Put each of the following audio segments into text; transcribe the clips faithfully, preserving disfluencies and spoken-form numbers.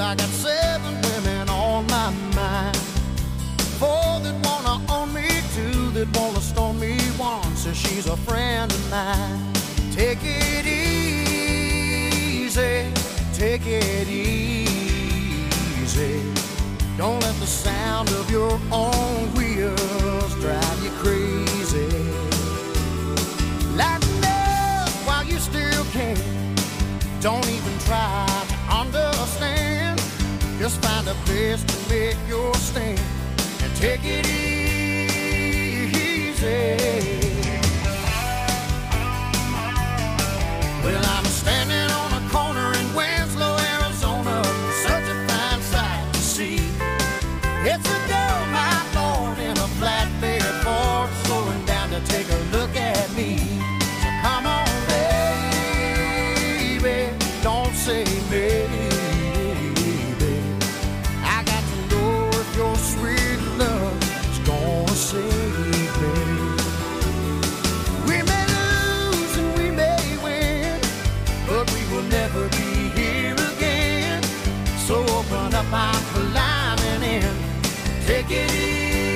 I got seven women on my mind. Four that wanna own me, two that wanna stone me, one says she's a friend of mine. Take it easy, take it easy. Don't let the sound of your own wheels drive you crazy. Lighten up while you still can. Don't even try to understand. Just find a place to make your stand and take it easy. Well, I'm standing on a corner in Winslow, Arizona, such a fine sight to see. It's a girl, my Lord, in a flatbed Ford, slowing down to take a look at me. So come on, baby, don't say maybe. I got to know if your sweet love is gonna save me. We may lose and we may win, but we will never be here again. So open up, I'm climbing in. Take it easy.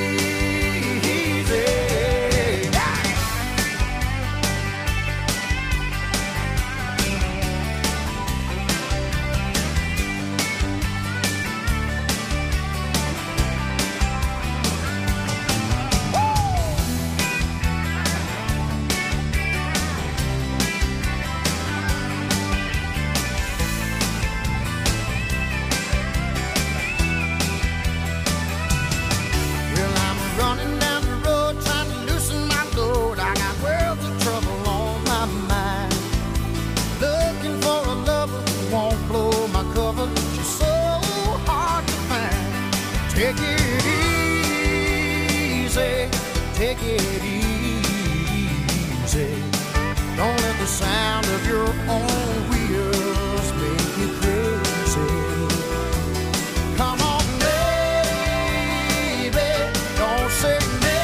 Take it easy, take it easy. Don't let the sound of your own wheels make you crazy. Come on, baby, don't say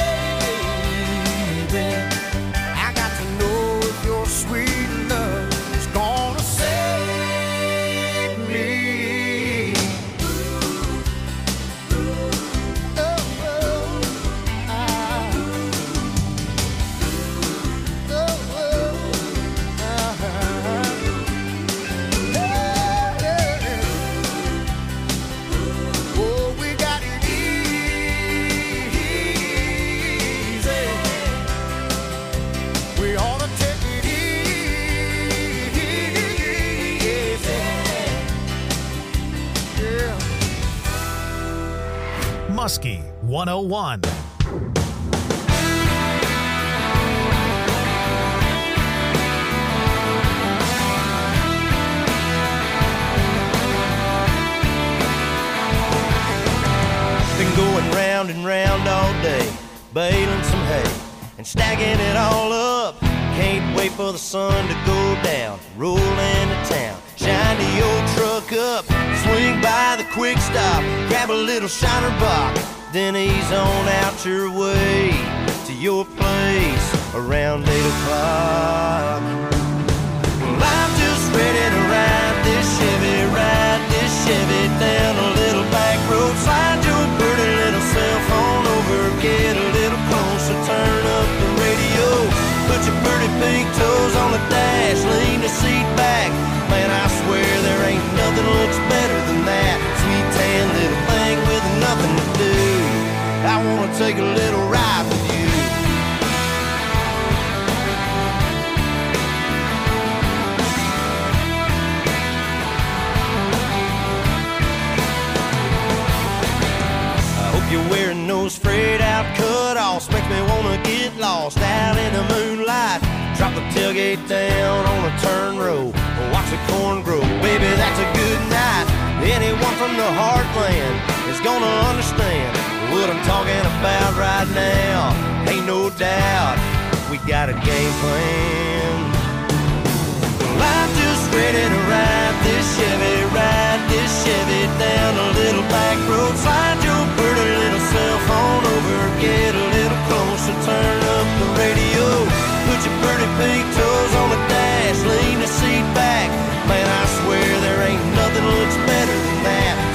maybe. I got to know if your sweet love is gonna save me. Muskie one oh one. Been going round and round all day, baling some hay and stacking it all up. Can't wait for the sun to go down, roll into town, shine the old truck up, swing by the quick stop, grab a little shiner box, then ease on out your way to your place around eight o'clock. Well, I'm just ready to ride this Chevy, ride this Chevy down a little back road, slide your pretty little cell phone over, get a little closer, turn up the radio, put your pretty pink toes on the dash, lean the seat back. Man, I swear there ain't nothing looks better than that sweet tan little thing with nothing to do. I wanna take a little ride with you. I hope you're wearing those frayed out cutoffs, makes me wanna get lost out in the moonlight. Drop the tailgate down on a turn row, watch the corn grow. Baby, that's a good night. Anyone from the heartland is gonna understand what I'm talking about right now. Ain't no doubt we got a game plan. Well, I'm just ready to ride this Chevy, ride this Chevy down a little back road, slide your pretty little cell phone over, get a little closer, turn up the radio, put your pretty pink toes on the dash, lean the seat back. Man, I swear there ain't nothing looks better than that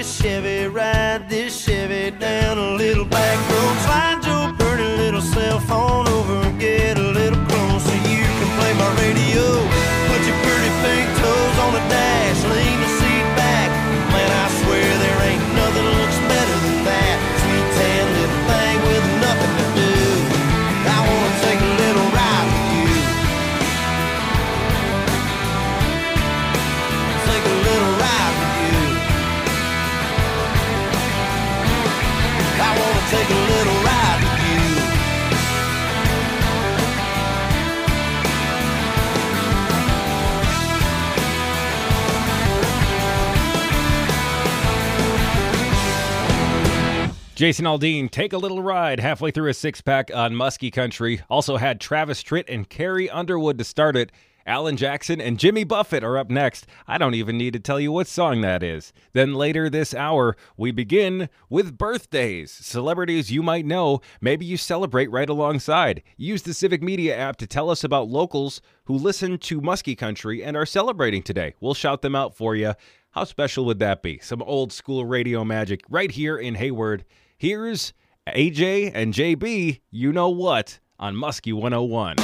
this Chevy, ride this Chevy down a little back road. Slide your pretty little cell phone over and get a little close so you can play my radio. Put your pretty pink toes on the dash, lean the seat back. Man, I swear there ain't nothing looks better than that sweet tan little thing with nothing to do. I wanna take a little ride with you. Take a little ride with you. I wanna take a little ride with you. Jason Aldean, Take a Little Ride, halfway through a six-pack on Muskie Country. Also had Travis Tritt and Carrie Underwood to start it. Alan Jackson and Jimmy Buffett are up next. I don't even need to tell you what song that is. Then later this hour, we begin with birthdays. Celebrities you might know, maybe you celebrate right alongside. Use the Civic Media app to tell us about locals who listen to Muskie Country and are celebrating today. We'll shout them out for you. How special would that be? Some old school radio magic right here in Hayward. Here's A J and J B, You Know What, on Muskie one oh one.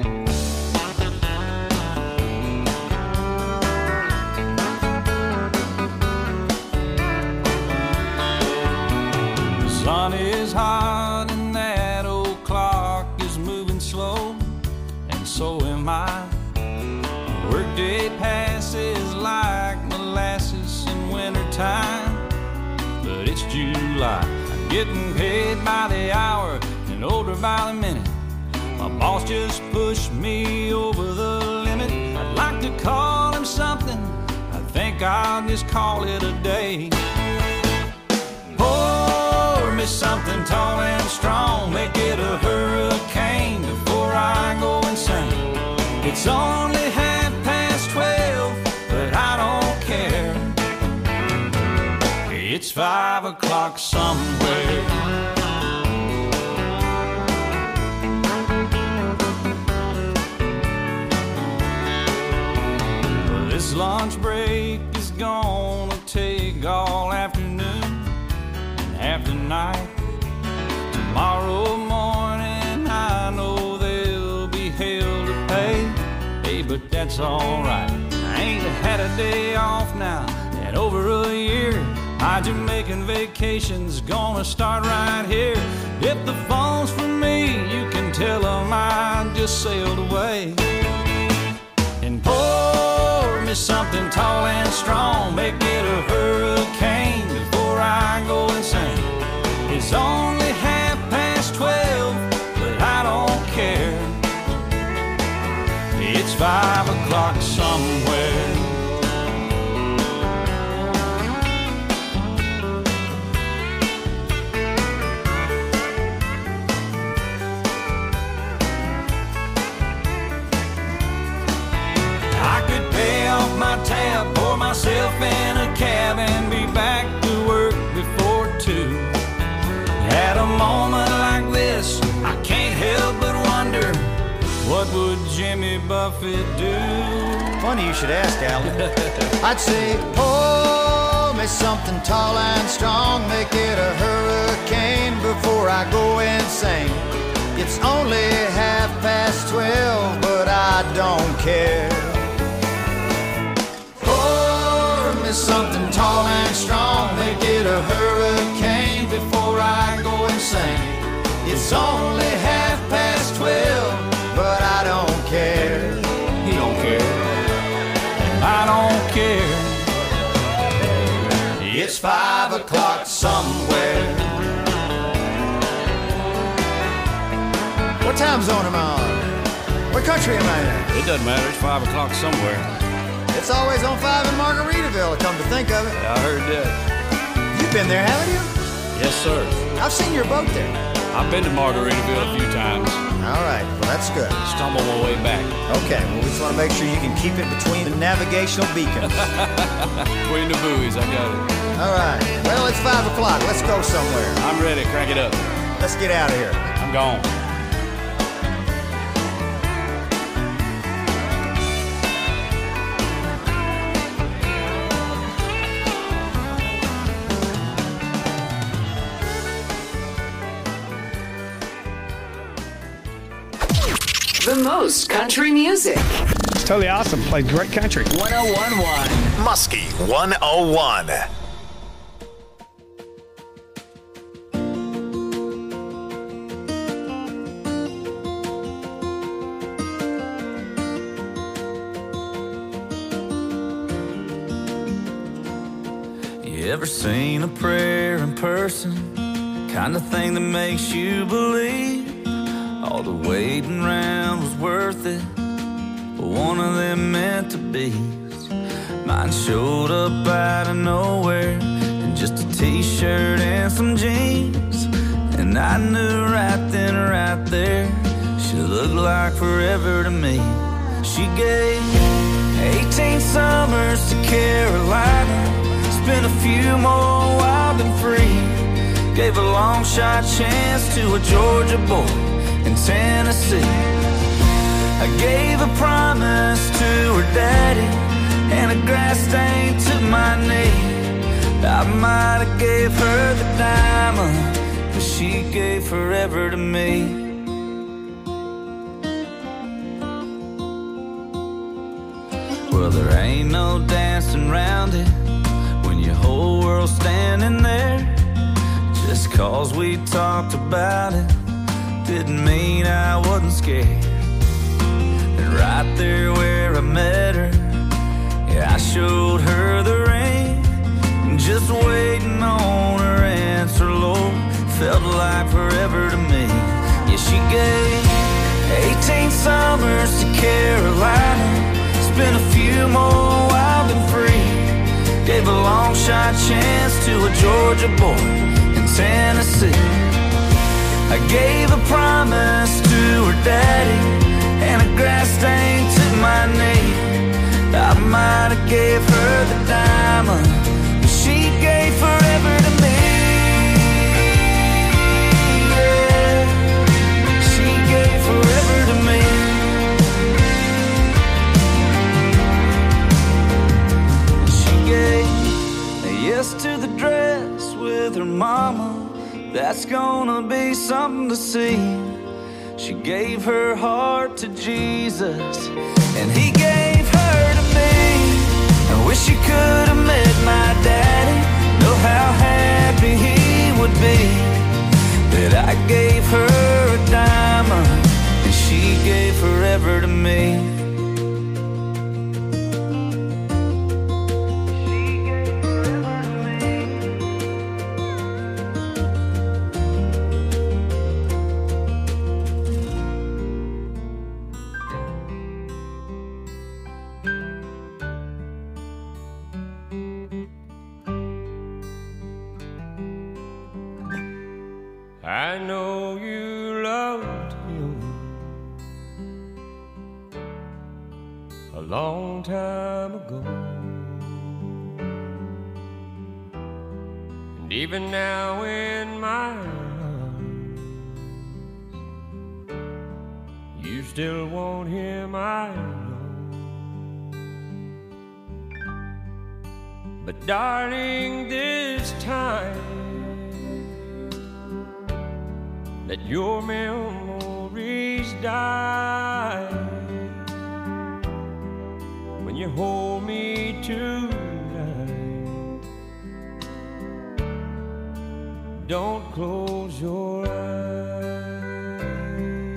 The sun is hot and that old clock is moving slow, and so am I. Workday passes like molasses in wintertime, but it's July. Getting paid by the hour and older by the minute. My boss just pushed me over the limit. I'd like to call him something, I think I'll just call it a day. Pour me something tall and strong, make it a hurricane before I go insane. It's only half past twelve, but I don't care. It's five o'clock somewhere. Well, this lunch break is gonna take all afternoon and half the night. Tomorrow morning I know there'll be hell to pay. Hey, but that's alright. I ain't had a day off now in over a year. My Jamaican vacation's gonna start right here. If the phone's for me, you can tell them I just sailed away. And pour me something tall and strong, make it a hurricane before I go insane. It's only half past twelve, but I don't care. It's five o'clock somewhere. Tab, pour myself in a cab and be back to work before two. At a moment like this, I can't help but wonder, what would Jimmy Buffett do? Funny you should ask, Alan. I'd say, pour me something tall and strong, make it a hurricane before I go insane. It's only half past twelve, but I don't care. Something tall and strong, make it a hurricane before I go insane. It's only half past twelve, but I don't care. He don't care, and I don't care. It's five o'clock somewhere. What time zone am I on? What country am I in? It doesn't matter, it's five o'clock somewhere. It's always on five in Margaritaville, come to think of it. Yeah, I heard that. You've been there, haven't you? Yes, sir. I've seen your boat there. I've been to Margaritaville a few times. All right, well, that's good. Stumble my way back. Okay, well, we just want to make sure you can keep it between the navigational beacons. Between the buoys, I got it. All right, well, it's five o'clock. Let's go somewhere. I'm ready. Crank it up. Let's get out of here. I'm gone. The most country music. It's totally awesome. Played great country. one oh one point one. Muskie one oh one. You ever seen a prayer in person? Kind of thing that makes you believe all the waiting around was worth it. But one of them meant to be. Mine showed up out of nowhere in just a t-shirt and some jeans. And I knew right then, right there, she looked like forever to me. She gave eighteen summers to Carolina, spent a few more wild and free. Gave a long shot chance to a Georgia boy in Tennessee. I gave a promise to her daddy and a grass stain to my knee. I might have gave her the diamond, but she gave forever to me. Well, there ain't no dancing around it when your whole world's standing there. Just cause we talked about it didn't mean I wasn't scared. And right there where I met her, yeah, I showed her the ring. Just waiting on her answer, Lord, felt like forever to me. Yeah, she gave eighteen summers to Carolina, spent a few more wild and free. Gave a long shot chance to a Georgia boy in Tennessee. I gave a promise to her daddy and a grass stain to my knee. I might have gave her the diamond, but she gave forever to me. Yeah, she gave forever to me. She gave a yes to the dress with her mama. That's gonna be something to see. She gave her heart to Jesus, and he gave her to me. I wish she could have met my daddy, know how happy he would be that I gave her a diamond, and she gave forever to me. I know you loved him a long time ago, and even now in my arms, you still want him, I know. But darling, this time let your memories die. When you hold me tonight, don't close your eyes.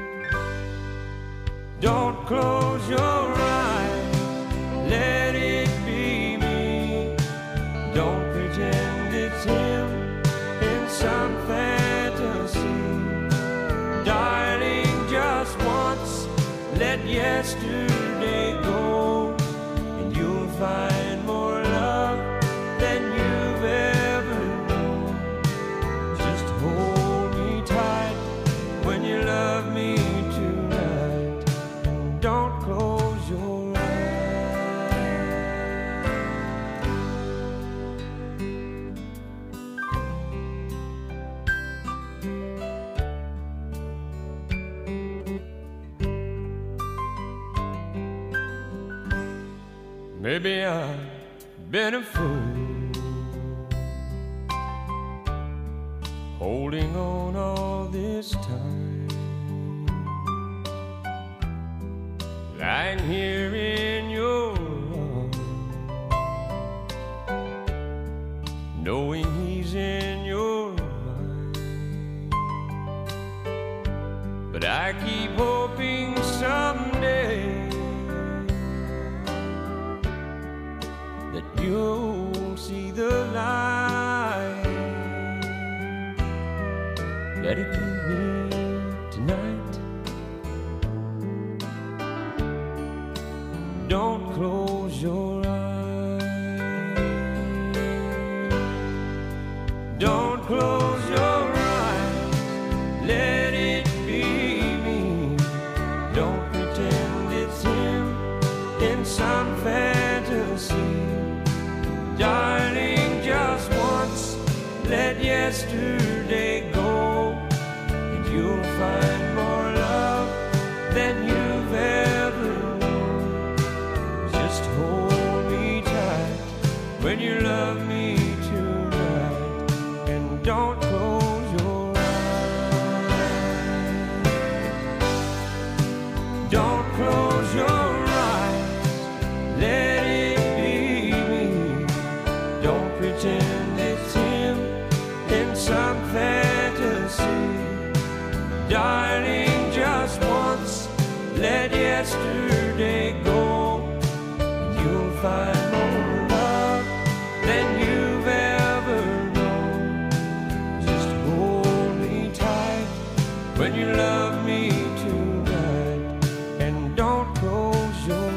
Don't close your eyes, let it be me. Don't pretend it's him in some fantasy. Darling, just once, let yesterday go, and you'll find more love than you've ever known. Just hold me tight when you love me tonight, and don't close your eyes. Maybe I've been a fool, holding on all this time. lying here in your arms, knowing he's in your mind. But I keep hoping someday that you'll see the light. Let it be me tonight. Don't close your eyes. Don't close your eyes. Let it be me. Don't pretend it's him in some fantasy. Darling, just once, let yesterday go, and you'll find more love than you've ever known. Just hold me tight when you love me tonight, and don't close your eyes. Don't close your eyes. Let it be me. Don't pretend it's him in some fantasy. Darling, just once, let yesterday go, and you'll find more love than you've ever known. Just hold me tight when you love me tonight, and don't close your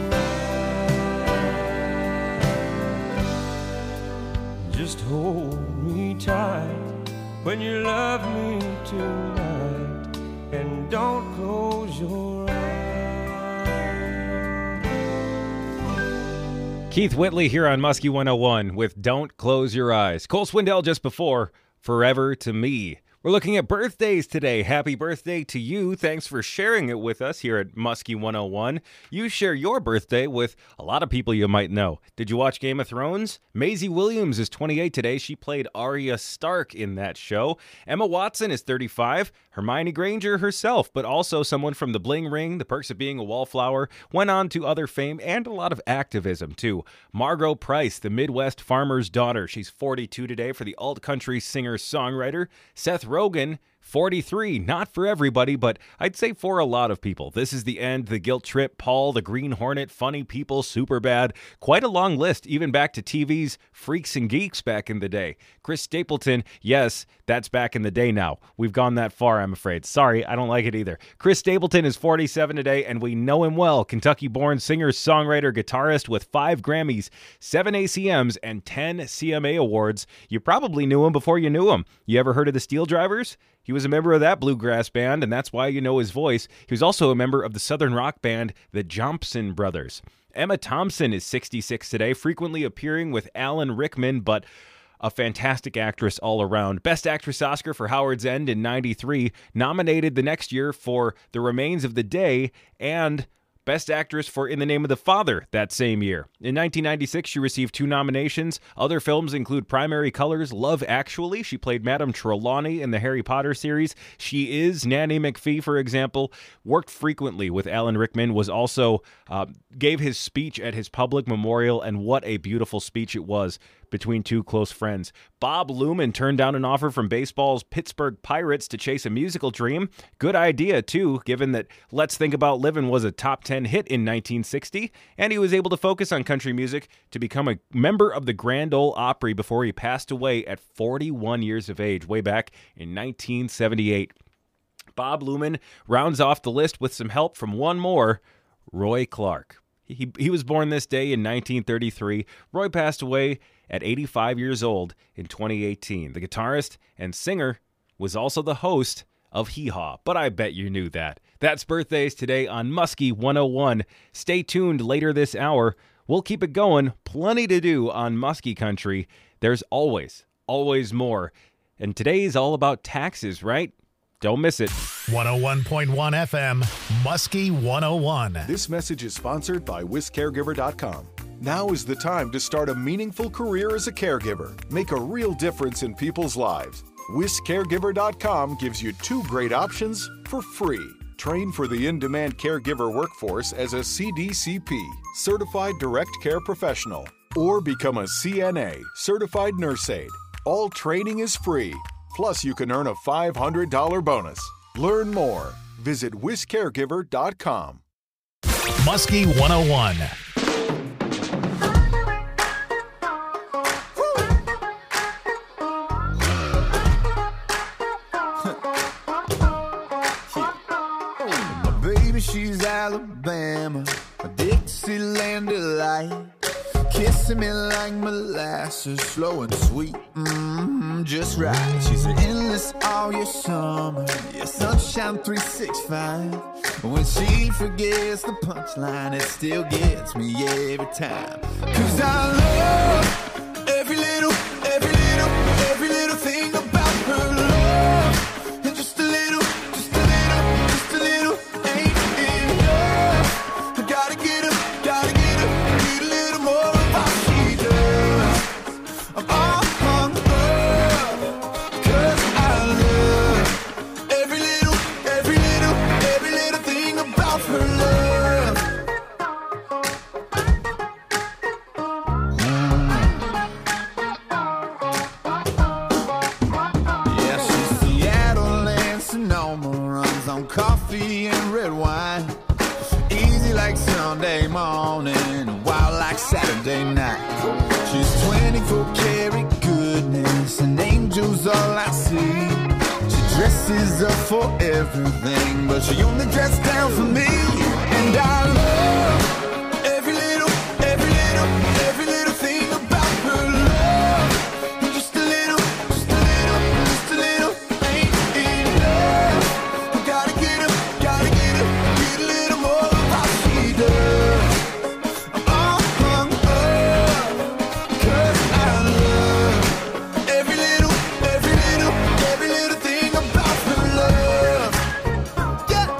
eyes. Just hold me tight when you love me tonight, and don't close your eyes. Keith Whitley here on Muskie one oh one with Don't Close Your Eyes. Cole Swindell just before Forever to Me. We're looking at birthdays today. Happy birthday to you. Thanks for sharing it with us here at Muskie one oh one. You share your birthday with a lot of people you might know. Did you watch Game of Thrones? Maisie Williams is twenty-eight today. She played Arya Stark in that show. Emma Watson is thirty-five. Hermione Granger herself, but also someone from The Bling Ring, The Perks of Being a Wallflower, went on to other fame and a lot of activism too. Margot Price, the Midwest farmer's daughter. She's forty-two today for the alt-country singer-songwriter. Seth Rogen, forty-three, not for everybody, but I'd say for a lot of people. This Is the End, The Guilt Trip, Paul, The Green Hornet, Funny People, Superbad. Quite a long list, even back to T V's Freaks and Geeks back in the day. Chris Stapleton, yes, that's back in the day now. We've gone that far, I'm afraid. Sorry, I don't like it either. Chris Stapleton is forty-seven today, and we know him well. Kentucky-born singer, songwriter, guitarist with five Grammys, seven A C Ms, and ten C M A awards. You probably knew him before you knew him. You ever heard of the Steel Drivers? He was a member of that bluegrass band, and that's why you know his voice. He was also a member of the southern rock band, the Johnson Brothers. Emma Thompson is sixty-six today, frequently appearing with Alan Rickman, but a fantastic actress all around. Best Actress Oscar for Howard's End in ninety-three, nominated the next year for The Remains of the Day, and Best Actress for In the Name of the Father that same year. In nineteen ninety-six, she received two nominations. Other films include Primary Colors, Love Actually. She played Madame Trelawney in the Harry Potter series. She is Nanny McPhee, for example. Worked frequently with Alan Rickman, was also, uh, gave his speech at his public memorial, and what a beautiful speech it was between two close friends. Bob Luman turned down an offer from baseball's Pittsburgh Pirates to chase a musical dream. Good idea, too, given that Let's Think About Livin' was a top ten hit in nineteen sixty, and he was able to focus on country music to become a member of the Grand Ole Opry before he passed away at forty-one years of age, way back in nineteen seventy-eight. Bob Luman rounds off the list with some help from one more, Roy Clark. He, he was born this day in nineteen thirty-three. Roy passed away at eighty-five years old in twenty eighteen. The guitarist and singer was also the host of Hee Haw, but I bet you knew that. That's birthdays today on Muskie one oh one. Stay tuned later this hour. We'll keep it going. Plenty to do on Muskie Country. There's always, always more. And today's all about taxes, right? Don't miss it. one oh one point one F M, Muskie one oh one. This message is sponsored by Wisc Caregiver dot com. Now is the time to start a meaningful career as a caregiver. Make a real difference in people's lives. Wisc Caregiver dot com gives you two great options for free. Train for the in-demand caregiver workforce as a C D C P, Certified Direct Care Professional, or become a C N A, Certified Nurse Aide. All training is free. Plus, you can earn a five hundred dollars bonus. Learn more. Visit wis caregiver dot com. Muskie one oh one. Baby, she's Alabama, a Dixieland delight. Kissing me like molasses, slow and sweet, mm-hmm, just right. She's an endless all year summer, yeah, sunshine three sixty-five. When she forgets the punchline, it still gets me every time. Cause I love every little, every little, every little thing about her love. And just a little, just a little, just a little ain't enough. I gotta get her, gotta get her, need a little more. I'm all hung up, cause I love every little, every little, every little thing about her love. Mm. Yeah, she's Seattle and Sonoma, runs on coffee and red wine. Easy like Sunday morning, wild like Saturday night. She's twenty-four karat goodness, and angels all I see. She dresses up for everything, but she only dresses down for me. And I love every little, every little, every little thing about her love. And just a little, just a little, just a little ain't enough. I gotta get her, gotta get her, get a little more of how she does. I'm all hung up, cause I love every little, every little, every little thing about her love. Yeah.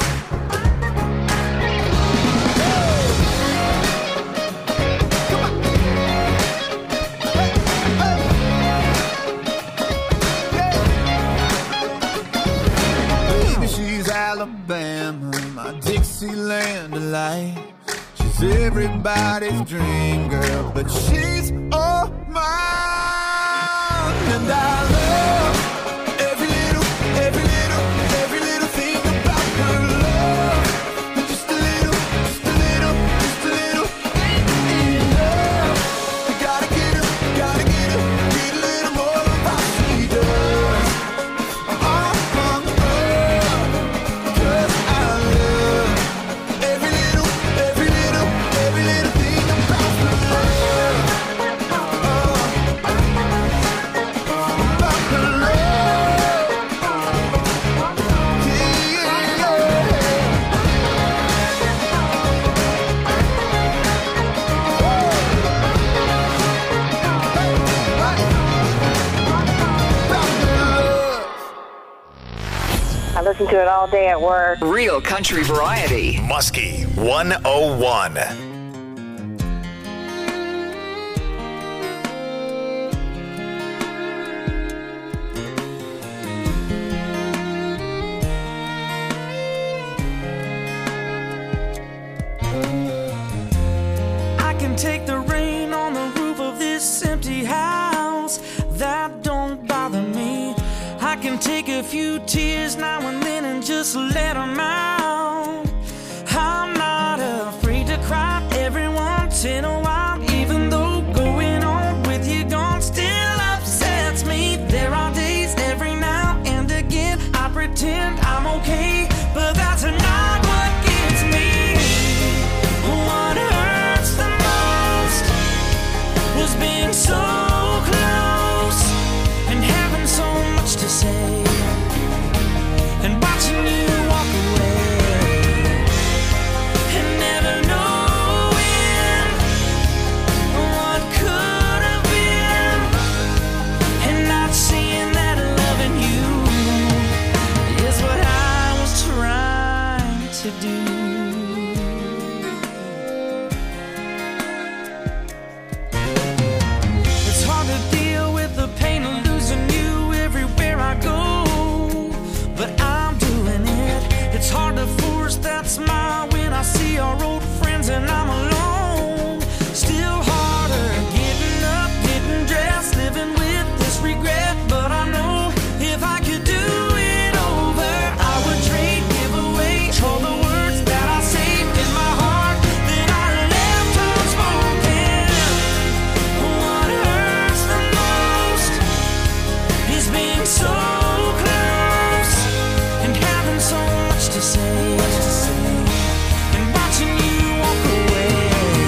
Come on. Hey, hey. Yeah. Baby, she's Alabama, my Dixieland delight. She's everybody's dream girl, but she's all mine. And I love every little, every little, every little thing about her love. And just a little, just a little, just a little ain't enough. I gotta get her, gotta get her, get a little more of how she does. I'm all hung up, cause I love every little, every little, every little thing about her love. About her love. Yeah, I listen to it all day at work. Real country variety. Muskie one oh one. I can take the rain on the roof of this empty house. That don't bother me. I can take a few tears now and then and just let them out. I'm not afraid to cry every once in a while, even though going on with you gone still upsets me. There are days every now and again I pretend I'm okay, but that's not what gets me. What hurts the most was being so close and having so much to say, and watching you walk away. so close and having so much to say, and watching you walk away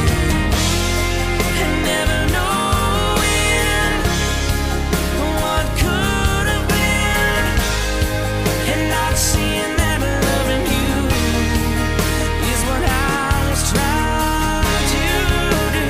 and never knowing what could have been, and not seeing that loving you is what I was trying to do.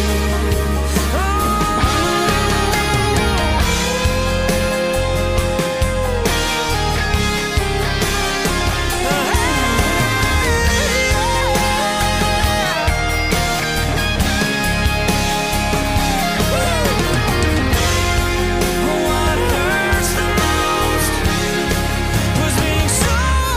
What hurts the most was being so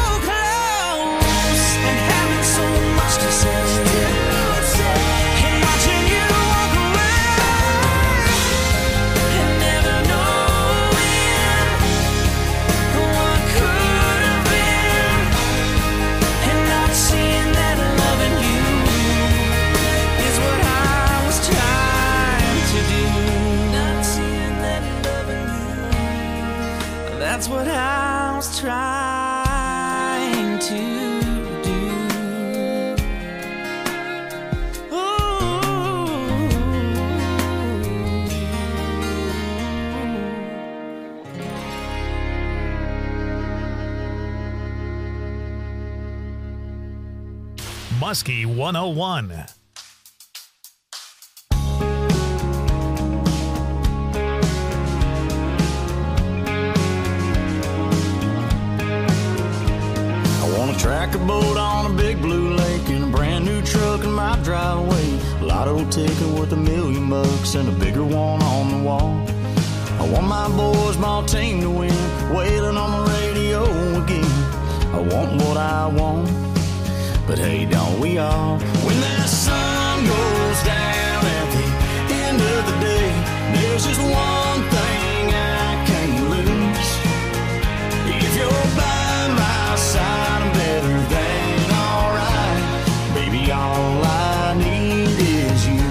close and having so much to say, and watching you walk away and never knowing what could have been, and not seeing that loving you is what I was trying to do. Not seeing that loving you, that's what I was trying to do. Muskie one oh one. I want a tracker boat on a big blue lake and a brand new truck in my driveway. Lotto ticket worth a million bucks and a bigger one on the wall. I want my boys, my team to win, wailing on the radio again. I want what I want, but hey, don't we all? When that sun goes down at the end of the day, there's just one thing I can't lose. If you're by my side, I'm better than alright. Baby, all I need is you.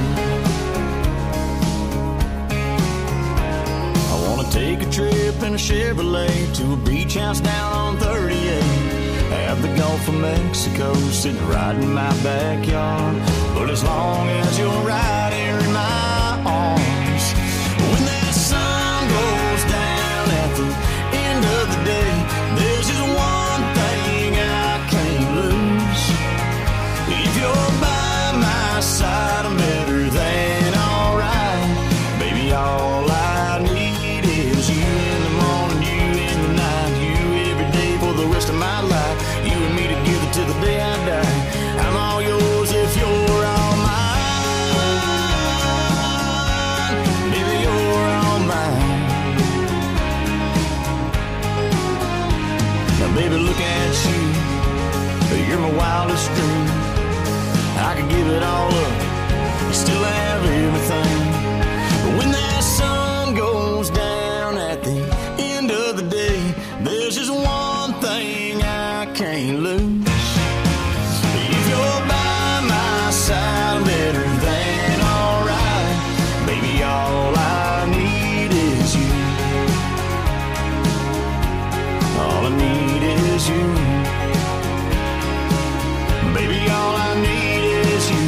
I wanna take a trip in a Chevrolet to a beach house down on thirty-eight. Have the Gulf of Mexico sitting right in my backyard. But as long as you're right here in my arms, when that sun goes down at the end of the day, there's just one thing I can't lose. If you're by my side, I'm better than alright. Baby, all I need is you in the morning, you in the night, you every day for the rest of my life. You and me together till the day I die. I'm all yours if you're all mine. Baby, you're all mine. Now, baby, look at you. You're my wildest dream. I could give it all up. You still have everything. But when that sun goes down at the end of the day, there's just one thing I can't lose. If you're by my side, I'm better than alright. Baby, all I need is you. All I need is you. Baby, all I need is you.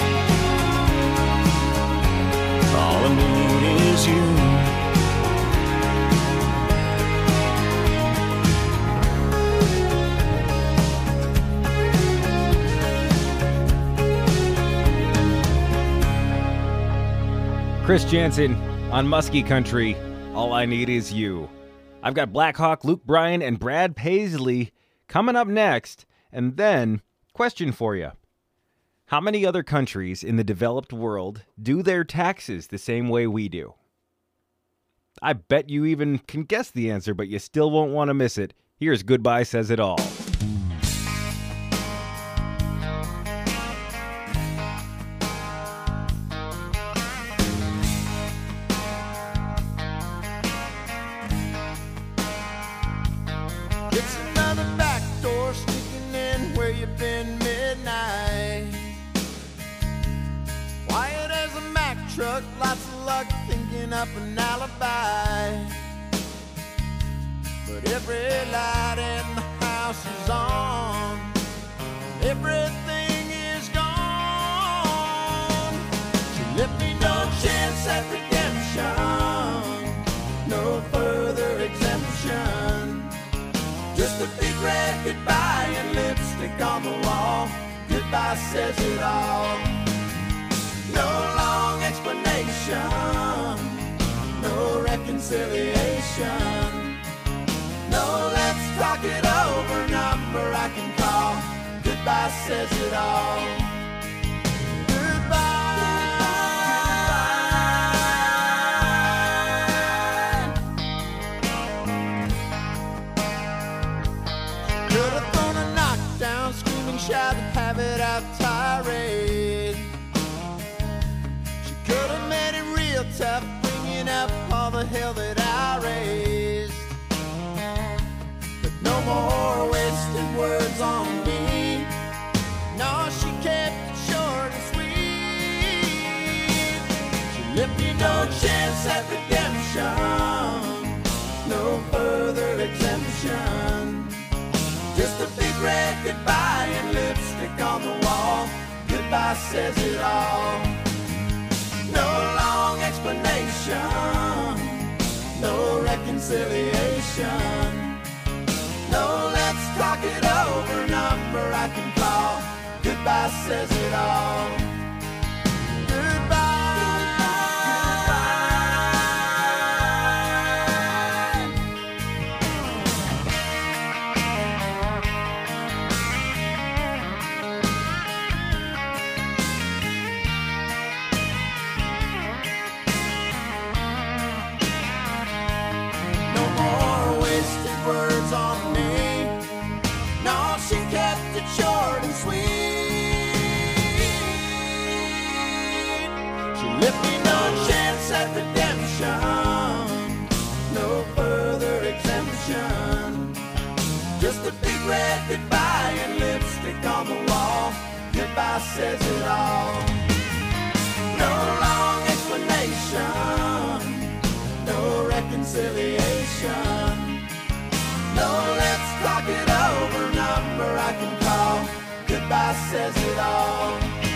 All I need is you. Chris Jansen on Muskie Country. All I Need Is You. I've got Black Hawk, Luke Bryan, and Brad Paisley coming up next. And then, question for you. How many other countries in the developed world do their taxes the same way we do? I bet you even can guess the answer, but you still won't want to miss it. Here's Goodbye Says It All. It's another back door sneaking in where you've been midnight. Quiet as a Mack truck, lots of luck thinking up an alibi. Every light in the house is on. Everything is gone. She left me no chance at redemption, no further exemption. Just a big red goodbye and lipstick on the wall. Goodbye says it all. No long explanation, no reconciliation. No, let's talk it over, number I can call. Goodbye says it all. Goodbye. Could have thrown a knockdown, screaming, shout, have it out tirade. She could have made it real tough, bringing up all the hell that I raised. But no more wasted words on me. No, she kept it short and sweet. She left me no chance at redemption, no further exemption. Just a big red goodbye and lipstick on the wall. Goodbye says it all. No long explanation, no reconciliation. No, let's talk it over, number I can call. Goodbye says it all. Goodbye. No more wasted words on me. No, she kept it short and sweet. She left me no chance at redemption, no further exemption. Just a big red goodbye and lipstick on the wall. Goodbye says it all. No long explanation, no reconciliation. No, let's talk it over, number I can call. Goodbye says it all.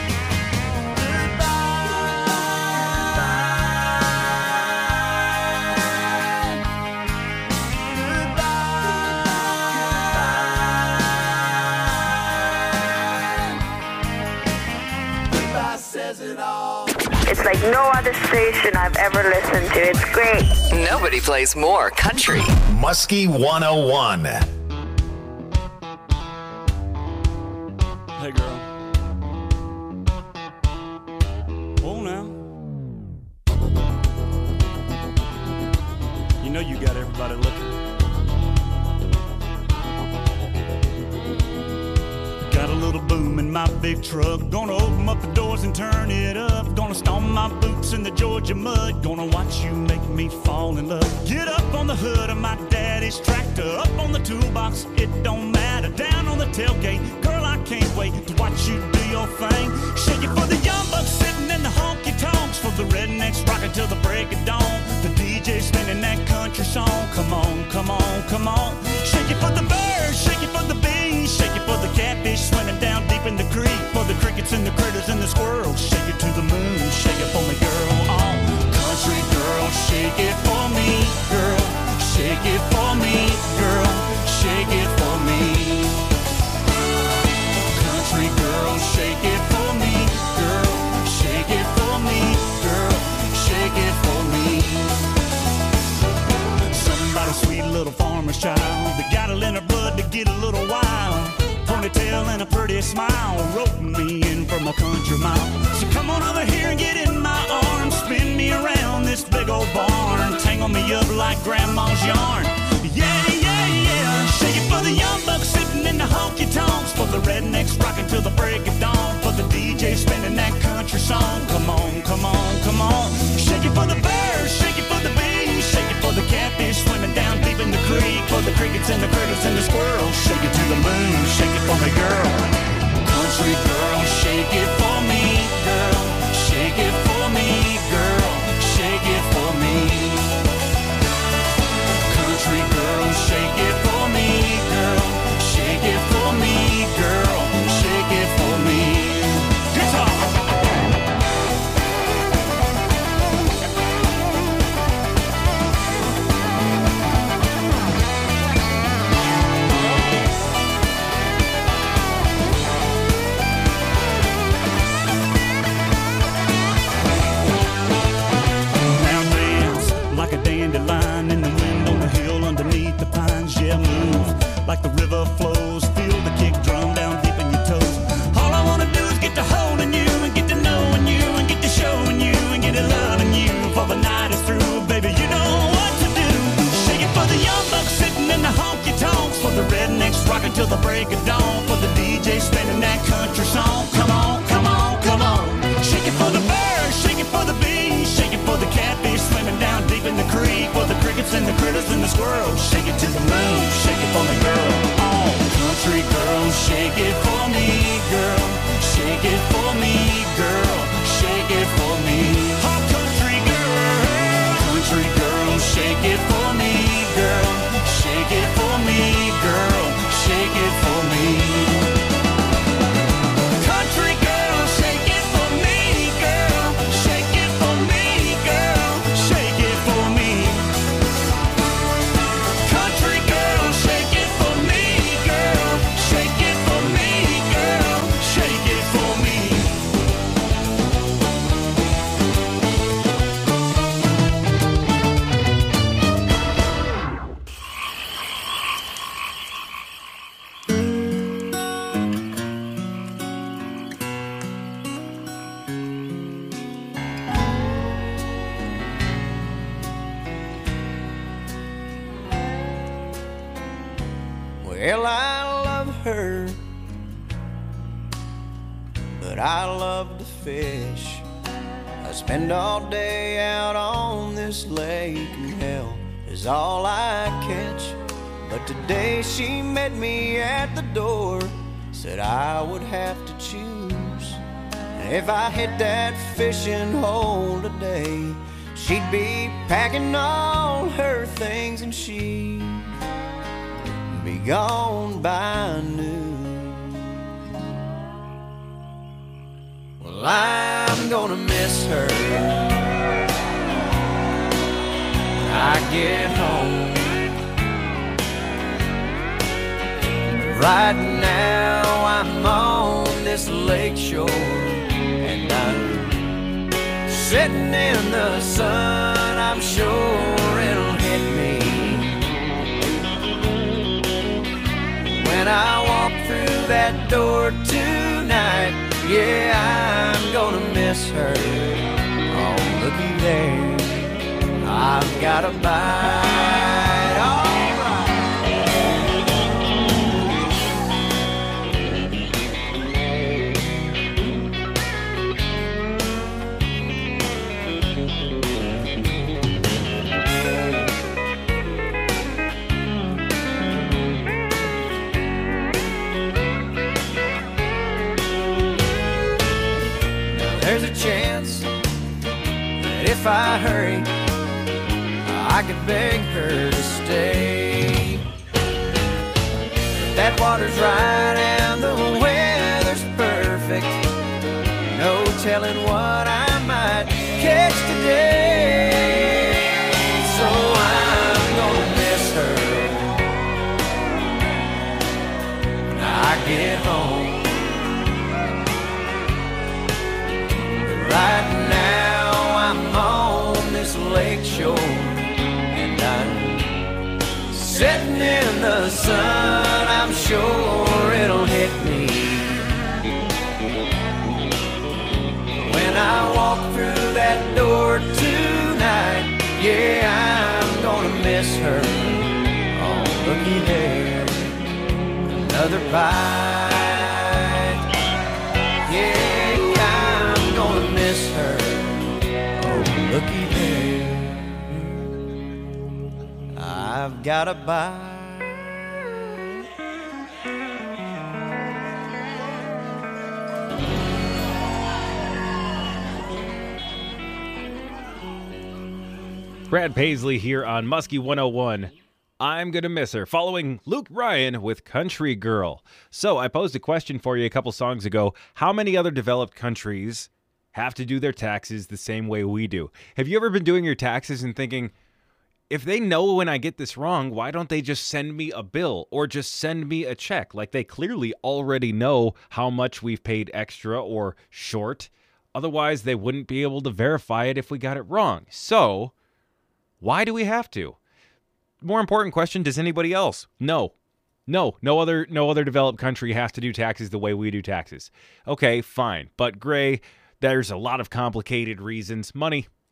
It's like no other station I've ever listened to. It's great. Nobody plays more country. Muskie one oh one. Hey, girl. Oh, now. You know you got everybody looking. Got a little boom in my big truck. Gonna open up the doors and turn it up. Gonna stomp my boots in the Georgia mud. Gonna watch you make me fall in love. Get up on the hood of my daddy's tractor. Up on the toolbox, it don't matter. Down on the tailgate, girl, I can't wait to watch you do your thing. Shake it for the young bucks sitting in the honky-tonks. For the rednecks rocking till the break of dawn. The D J spinning that country song. Come on, come on, come on. Shake it for the birds, shake it for the bees. Shake it for the catfish swimming down deep in the creek. For the crickets and the critters and the squirrels. Shake it to the moon, shake it for me, girl. Oh, country girl, shake it for me, girl. Shake it for me, girl. Shake it for me. Country girl, shake it for me, girl. Shake it for me, girl. Shake it for me. Somebody sweet little farmer's child that got it in her blood to get a little wild. Ponytail and a pretty smile, roping me in from a country mile. So come on over here and get in my arms, spin me around this big old barn, tangle me up like grandma's yarn. Yeah, yeah, yeah. Shake it for the young bucks sitting in the honky-tonks. For the rednecks rocking till the break of dawn. For the D J spinning that country song. Come on, come on, come on. Shake it for the birds, shake it for the bees. Shake it for the catfish swimming down deep in the creek. For the crickets and the critters and the squirrels. Shake it to the moon, shake it for me, girl. Country girl, shake it for me, girl. Shake it for me, girl. Shake it for me. Country girl, shake it young bucks sitting in the honky tonks, for the rednecks rocking till the break of dawn, for the D J spinning that country song. Come on, come on, come on. Shake it for the birds, shake it for the bees, shake it for the catfish swimming down deep in the creek, for the crickets and the critters and the squirrels. Shake it to the moon, shake it for me, girl. Oh, country girl, shake it for me, girl. Shake it for me, girl. Shake it for me. Oh, country girl, country girl, shake it for me, girl. Shake it for me, girl. Shake it for me. Country girl, shake it for me, girl. Shake it for me, girl. Shake it for me. Country girl, shake it for me, girl. Shake it for me, girl. Shake it for me. Well, I love her, but I love to fish. I spend all day out on this lake, and hell is all I catch. But today she met me at the door, said I would have to choose. And if I hit that fishing hole today, she'd be packing all her things and she'd be gone by noon. Well, I'm gonna miss her when I get home. Right now I'm on this lake shore, and I'm sitting in the sun. I'm sure it'll hit me when I walk through that door tonight. Yeah, I'm gonna miss her. Oh, looky there, I've got a bite. All there's a chance that if I hurry, I could beg her to stay. But that water's right and the weather's perfect. No telling what I might catch today. So I'm gonna miss her when I get home. Right now I'm on this lake shore, and I'm sitting in the sun. I'm sure it'll hit me when I walk through that door tonight. Yeah, I'm gonna miss her. Oh, looky there, another bite. Yeah, I'm gonna miss her. Oh, looky there, I've got a bite. Brad Paisley here on Muskie one oh one. I'm gonna miss her, following Luke Bryan with Country Girl. So I posed a question for you a couple songs ago. How many other developed countries have to do their taxes the same way we do? Have you ever been doing your taxes and thinking, if they know when I get this wrong, why don't they just send me a bill or just send me a check? Like, they clearly already know how much we've paid extra or short. Otherwise, they wouldn't be able to verify it if we got it wrong. So why do we have to? More important question, does anybody else? No. No, no other no other developed country has to do taxes the way we do taxes. Okay, fine. But Gray, there's a lot of complicated reasons. Money.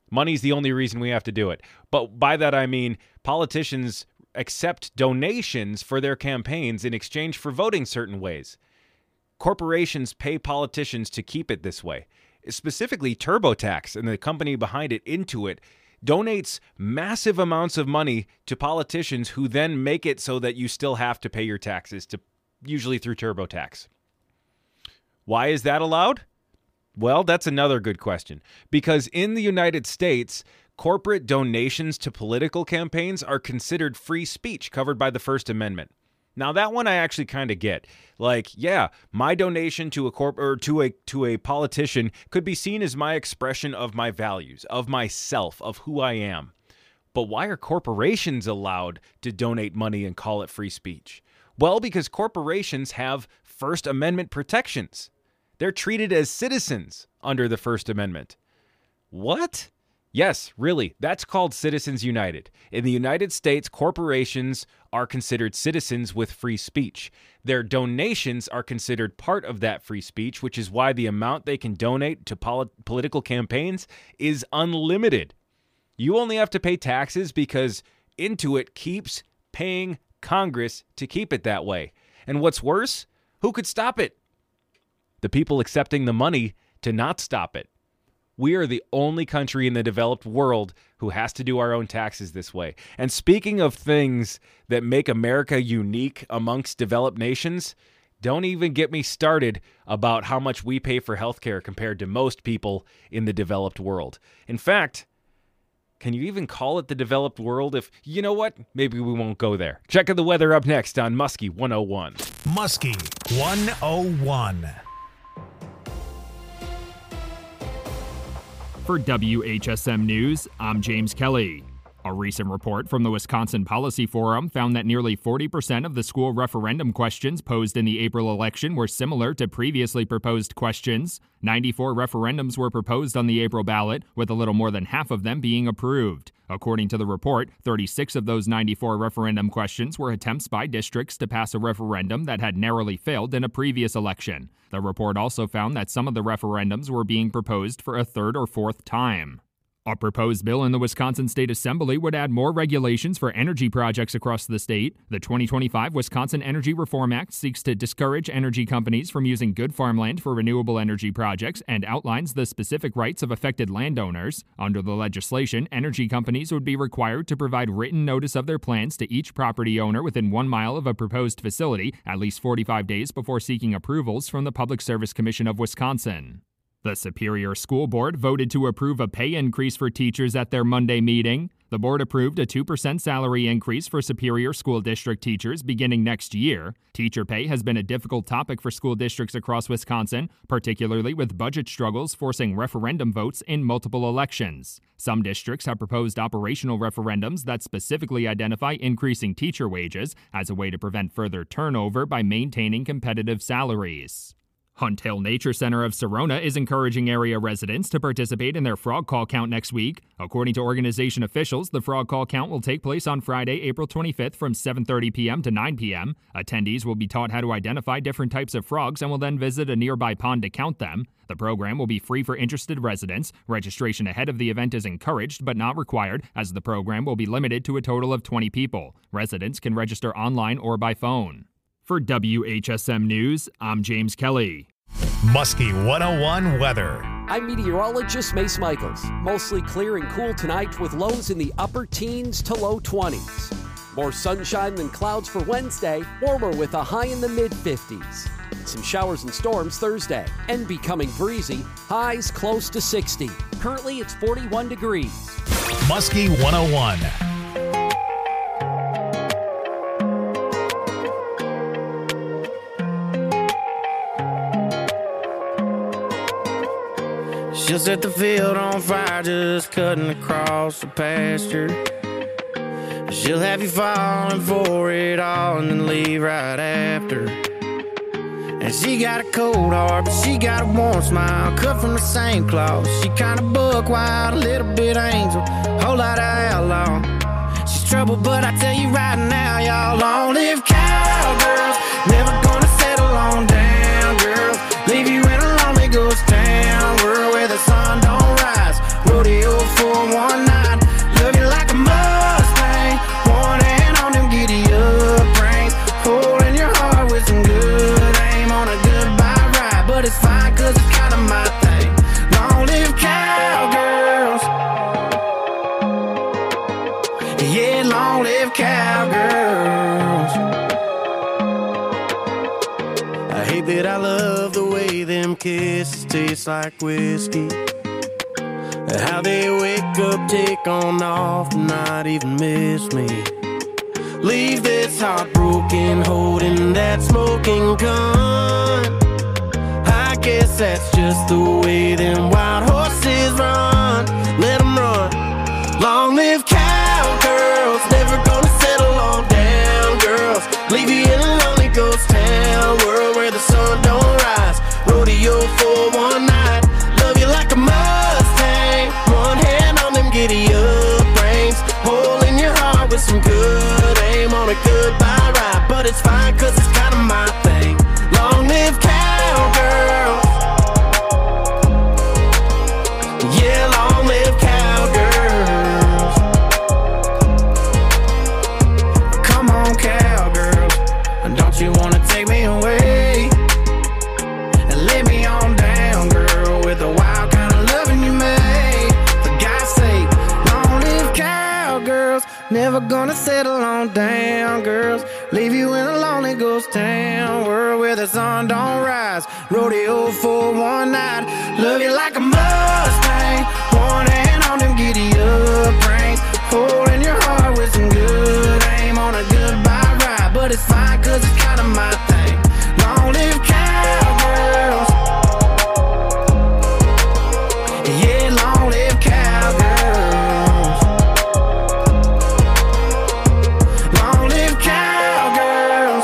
Money's the only reason we have to do it. But by that I mean politicians accept donations for their campaigns in exchange for voting certain ways. Corporations pay politicians to keep it this way. Specifically, TurboTax and the company behind it, Intuit, donates massive amounts of money to politicians who then make it so that you still have to pay your taxes, to usually through TurboTax. Why is that allowed? Well, that's another good question. Because in the United States, corporate donations to political campaigns are considered free speech covered by the First Amendment. Now, that one I actually kind of get. Like, yeah, my donation to a corp or to a to a politician could be seen as my expression of my values, of myself, of who I am. But why are corporations allowed to donate money and call it free speech? Well, because corporations have First Amendment protections. They're treated as citizens under the First Amendment. What? Yes, really, that's called Citizens United. In the United States, corporations are considered citizens with free speech. Their donations are considered part of that free speech, which is why the amount they can donate to poli- political campaigns is unlimited. You only have to pay taxes because Intuit keeps paying Congress to keep it that way. And what's worse, who could stop it? The people accepting the money to not stop it. We are the only country in the developed world who has to do our own taxes this way. And speaking of things that make America unique amongst developed nations, don't even get me started about how much we pay for healthcare compared to most people in the developed world. In fact, can you even call it the developed world if, you know what, maybe we won't go there. Checking the weather up next on Muskie one oh one. Muskie one oh one. For W H S M News, I'm James Kelly. A recent report from the Wisconsin Policy Forum found that nearly forty percent of the school referendum questions posed in the April election were similar to previously proposed questions. ninety-four referendums were proposed on the April ballot, with a little more than half of them being approved. According to the report, thirty-six of those ninety-four referendum questions were attempts by districts to pass a referendum that had narrowly failed in a previous election. The report also found that some of the referendums were being proposed for a third or fourth time. A proposed bill in the Wisconsin State Assembly would add more regulations for energy projects across the state. The twenty twenty-five Wisconsin Energy Reform Act seeks to discourage energy companies from using good farmland for renewable energy projects and outlines the specific rights of affected landowners. Under the legislation, energy companies would be required to provide written notice of their plans to each property owner within one mile of a proposed facility at least forty-five days before seeking approvals from the Public Service Commission of Wisconsin. The Superior School Board voted to approve a pay increase for teachers at their Monday meeting. The board approved a two percent salary increase for Superior School District teachers beginning next year. Teacher pay has been a difficult topic for school districts across Wisconsin, particularly with budget struggles forcing referendum votes in multiple elections. Some districts have proposed operational referendums that specifically identify increasing teacher wages as a way to prevent further turnover by maintaining competitive salaries. Hunt Hill Nature Center of Serona is encouraging area residents to participate in their frog call count next week. According to organization officials, the frog call count will take place on Friday, April twenty-fifth from seven thirty p.m. to nine p.m. Attendees will be taught how to identify different types of frogs and will then visit a nearby pond to count them. The program will be free for interested residents. Registration ahead of the event is encouraged but not required, as the program will be limited to a total of twenty people. Residents can register online or by phone. For W H S M News, I'm James Kelly. Muskie one oh one weather. I'm meteorologist Mace Michaels. Mostly clear and cool tonight with lows in the upper teens to low twenties. More sunshine than clouds for Wednesday, warmer with a high in the mid fifties. Some showers and storms Thursday, and becoming breezy, highs close to sixty. Currently it's forty-one degrees. Muskie one oh one. She'll set the field on fire just cutting across the pasture. She'll have you falling for it all and then leave right after. And she got a cold heart, but she got a warm smile, cut from the same cloth. She kinda buck wild, a little bit angel, whole lot of outlaw. She's trouble, but I tell you right now, y'all, long-lived cowgirls, never gonna settle on down, girls. Leave you in a lonely ghost town, world where the sun don't rise. Rodeo for that I love the way them kisses taste like whiskey. How they wake up, take on off, and not even miss me. Leave this heartbroken, holding that smoking gun. I guess that's just the way them wild horses run. Let them run. Long live cowgirls, never gonna settle on down girls. Leave you in a lonely ghost town, world where the sun don't rise. Rodeo for one night, love you like a Mustang. One hand on them giddy up reins, hole in your heart with some good aim on a goodbye ride. But it's fine cause it's kinda my thing. Long live cowgirls. Yeah, long live cowgirls. Come on, cowgirls, don't you wanna take me away and lay me on down, girl, with the wild kind of loving you made. For God's sake, long live cowgirls, never gonna settle on down, girls. Leave you in a lonely ghost town, world where the sun don't rise. Rodeo for one night, love you like a Mustang. One hand on them giddy up reins, holding your heart with some good aim on a goodbye ride. But it's fine cause it's kinda my thing. Long live cowgirls. Yeah, long live cowgirls. Long live cowgirls.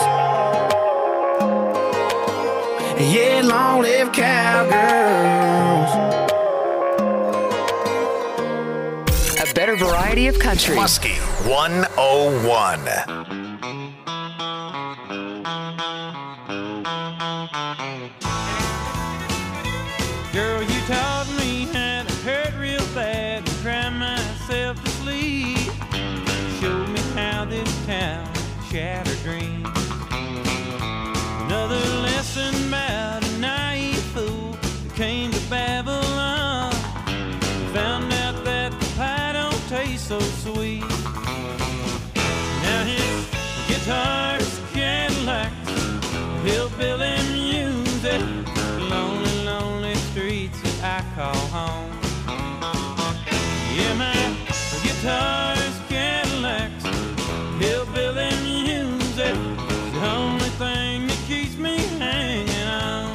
Yeah, long live cowgirls. A better variety of country. Muskie one oh one. Girl, you taught me how to hurt real bad and cry myself to sleep. Showed me how this town shattered dreams. Another lesson about a naive fool that came to Babylon. Found out that the pie don't taste so sweet. Now his guitar's Cadillacs, hillbilly music, lonely, lonely streets that I call home. Yeah, my guitar's Cadillacs, hillbilly music, the only thing that keeps me hanging on.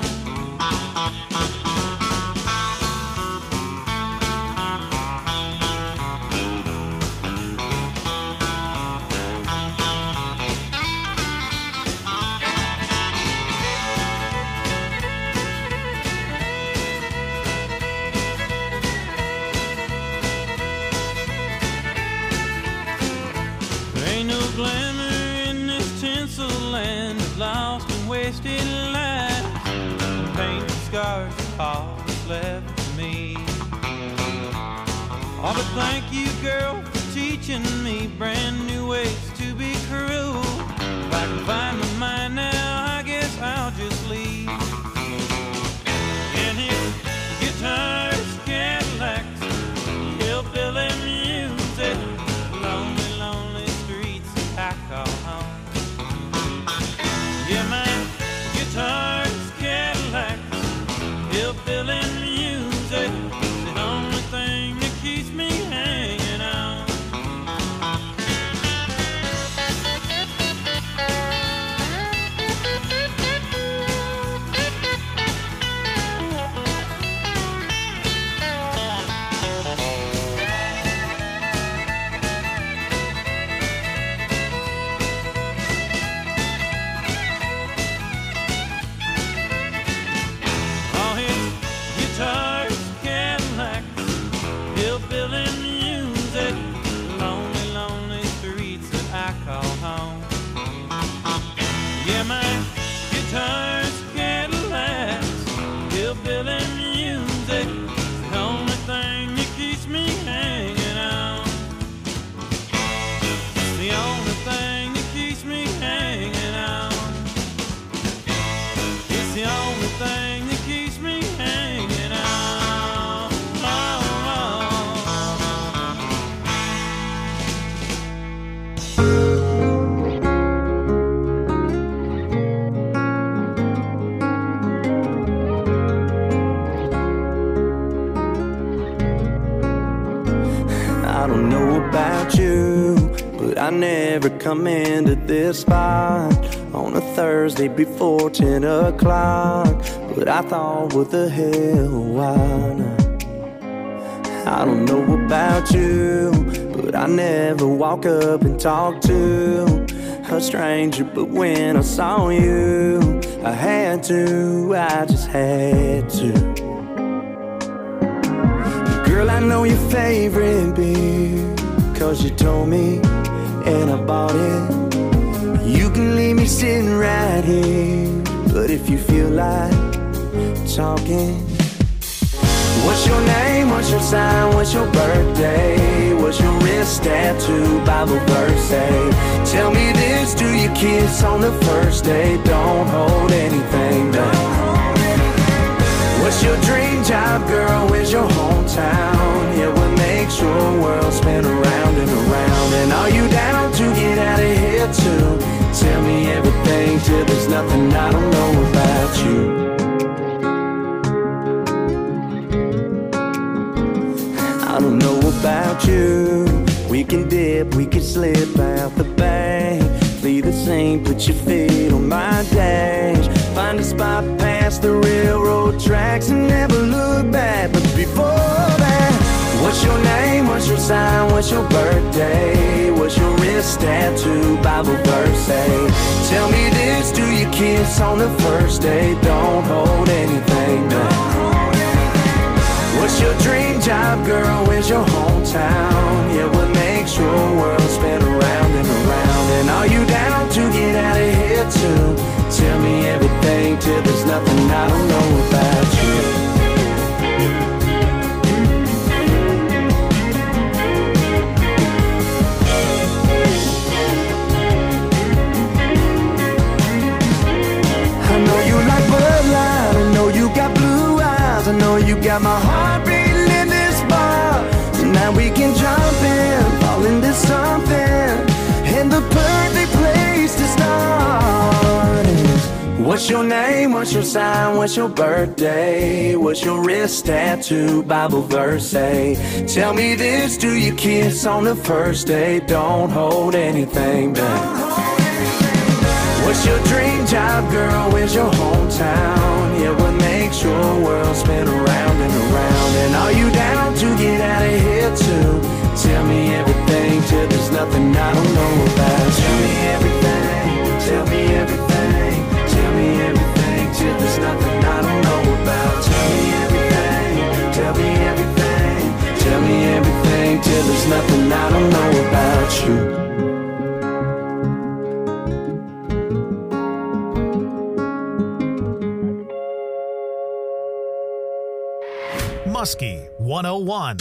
Ain't no glamour in this tinsel land of lost and wasted lives. Paint and scars are all that's left for me. Oh, but thank you, girl, for teaching me brand new ways to be cruel. If I can find my mind now, I guess I'll just leave. And his guitar's Cadillacs, hillbilly music, lonely, lonely streets I call home. Yeah, my guitar's Cadillacs, hillbilly music, the only thing that keeps me hanging on. come into this spot on a Thursday before ten o'clock. But I thought, what the hell, why not? I don't know about you, but I never walk up and talk to a stranger. But when I saw you, I had to, I just had to. Girl, I know your favorite beer, cause you told me, and I bought it. You can leave me sitting right here, but if you feel like talking, what's your name, what's your sign, what's your birthday, what's your wrist tattoo, Bible verse say? Tell me this, do you kiss on the first day? Don't hold anything back. What's your dream job, girl, where's your hometown? Yeah, what makes your world spin around and around? And are you down to get out of here too? Tell me everything till there's nothing I don't know about you. I don't know about you. We can dip, we can slip out the bank, flee the scene, put your feet on my dash, find a spot past the railroad tracks and never look back. But before that, what's your name, what's your sign, what's your birthday, what's your wrist tattoo, Bible verse say? Tell me this, do you kiss on the first day? Don't hold anything back. What's your dream job, girl, where's your hometown? Yeah, what makes your world spin around and around? And are you down to get out of here too? Tell me everything till there's nothing I don't know about you. I know you like Bud Light, I know you got blue eyes, I know you got my heart beating in this bar. Tonight we can jump in, fall into something, and the perfect place to start is, what's your name, what's your sign, what's your birthday, what's your wrist tattoo, Bible verse say? Tell me this, do you kiss on the first day? Don't hold anything back. What's your dream job, girl, where's your hometown? Yeah, what makes your world spin around and around? And are you down to get out of here too? Tell me everything till there's nothing I don't know about. Tell me everything, tell me everything, tell me everything till there's nothing I don't know about. Tell me everything, tell me everything, tell me everything till there's nothing I don't know about you. Muskie one oh one.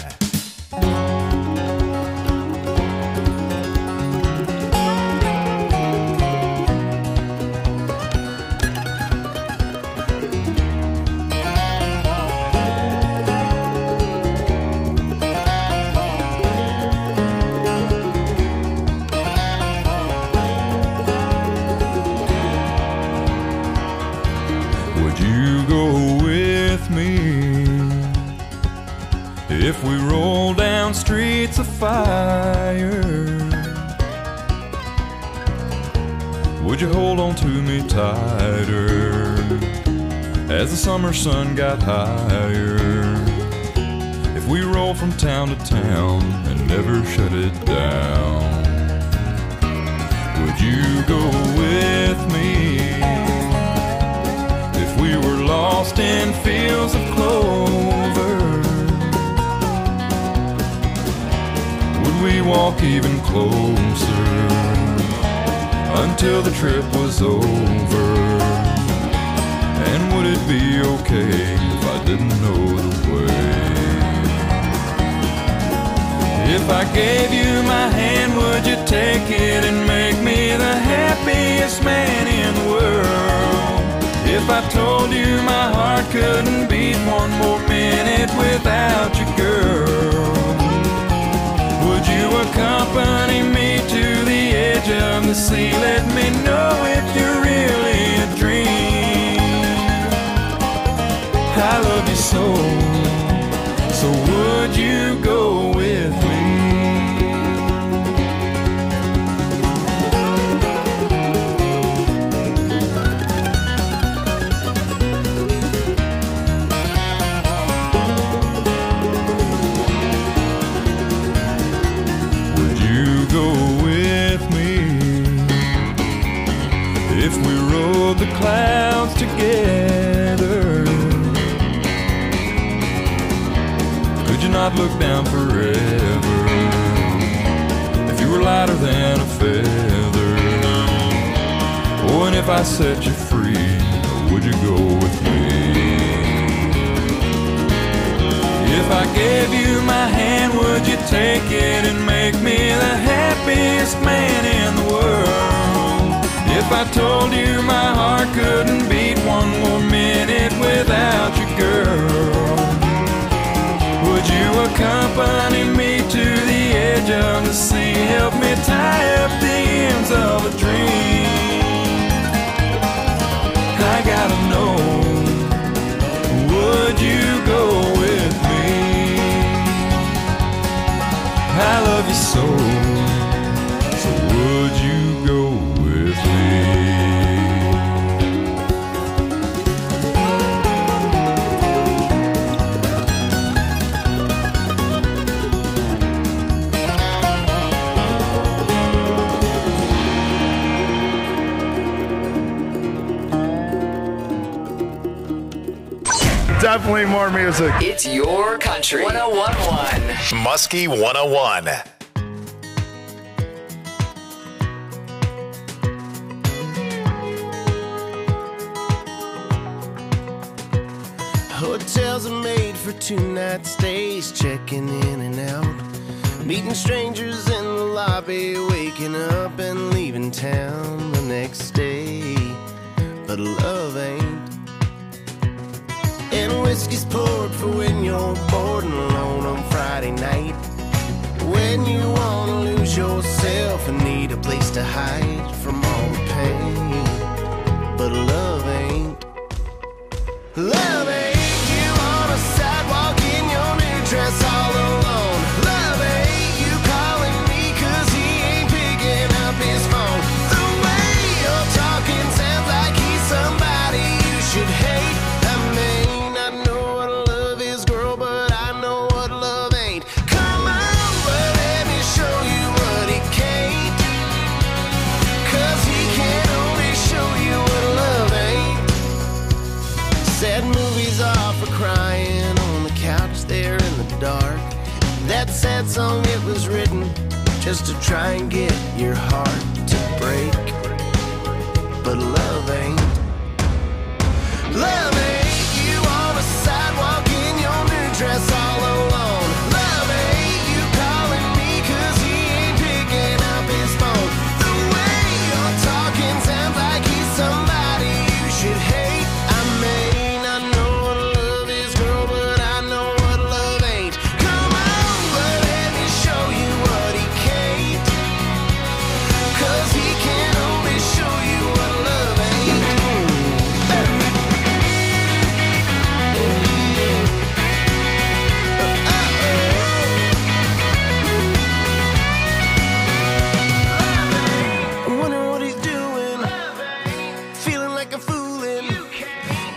Would you go with me if we roll down streets of fire? Would you hold on to me tighter as the summer sun got higher? If we roll from town to town and never shut it down, would you go with me if we were lost in fields of clover? We walk even closer until the trip was over? And would it be okay if I didn't know the way? If I gave you my hand, would you take it and make me the happiest man in the world? If I told you my heart couldn't beat one more minute without you, girl, would you accompany me to the edge of the sea? Let me know if you're really a dream. I love you so, so would you go with me? if we rode the clouds together? Could you not look down forever if you were lighter than a feather? Oh, and if I set you free, would you go with me? If I gave you my hand, would you take it and make me the happiest man in the world? If I told you my heart couldn't beat one more minute without you, girl, would you accompany me to the edge of the sea? Help me tie up the ends of a dream. I gotta know, would you go with me? I love you so, so would you go with me? Definitely more music. It's your country. one oh one point one. Muskie one oh one. Hotels are made for two-night stays, checking in and out, meeting strangers in the lobby, waking up and leaving town the next day. But love ain't. And whiskey's poured for when you're bored and alone on Friday night, when you wanna lose yourself and need a place to hide from all the pain. But love ain't. Love ain't. You on a sidewalk in your new dress all alone. Love ain't. You calling me 'cause he ain't picking up his phone. The way you're talking sounds like he's somebody you should hate. I mean, I know what love is, girl, but I know what love ain't. Come on, but let me show you what he can't. 'Cause he can only show you what love ain't. Sad movies are for crying on the couch there in the dark. That sad song, it was written just to try and get your heart.